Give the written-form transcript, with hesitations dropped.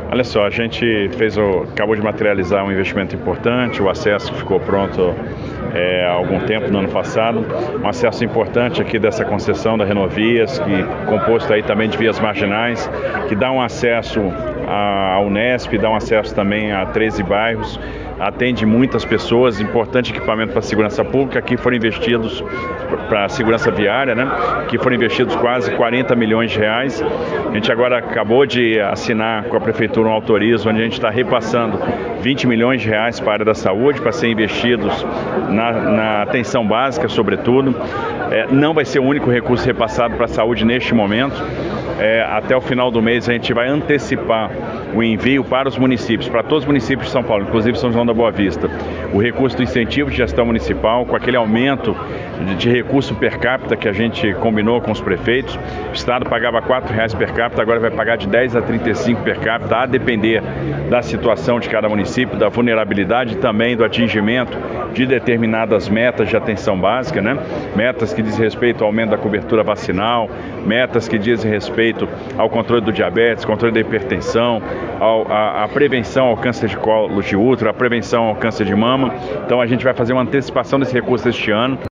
Olha só, a gente acabou de materializar um investimento importante, o acesso que ficou pronto há algum tempo, no ano passado, um acesso importante aqui dessa concessão da Renovias, que composto aí também de vias marginais, que dá um acesso à Unesp, dá um acesso também a 13 bairros, atende muitas pessoas, importante equipamento para a segurança pública. Aqui foram investidos para a segurança viária, né? Aqui foram investidos quase 40 milhões de reais. A gente agora acabou de assinar com a Prefeitura um autorizo onde a gente está repassando 20 milhões de reais para a área da saúde, para ser investidos na atenção básica, sobretudo. Não vai ser o único recurso repassado para a saúde neste momento. Até o final do mês a gente vai antecipar o envio para os municípios, para todos os municípios de São Paulo, inclusive São João da Boa Vista, o recurso do incentivo de gestão municipal, com aquele aumento de recurso per capita que a gente combinou com os prefeitos. O Estado pagava R$ 4,00 per capita, agora vai pagar de 10 a 35 per capita, a depender da situação de cada município, da vulnerabilidade e também do atingimento de determinadas metas de atenção básica, né? Metas que dizem respeito ao aumento da cobertura vacinal, metas que dizem respeito ao controle do diabetes, controle da hipertensão, a prevenção ao câncer de colo de útero, a prevenção ao câncer de mama. Então a gente vai fazer uma antecipação desse recurso este ano.